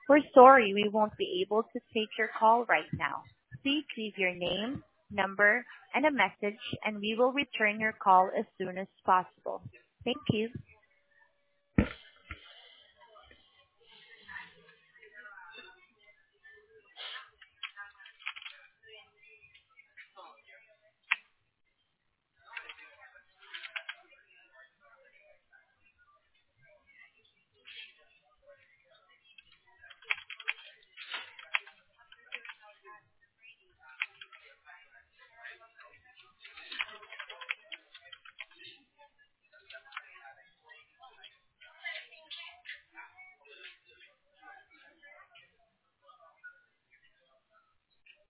We're sorry we won't be able to take your call right now. Please leave your name, number, and a message, and we will return your call as soon as possible. Thank you.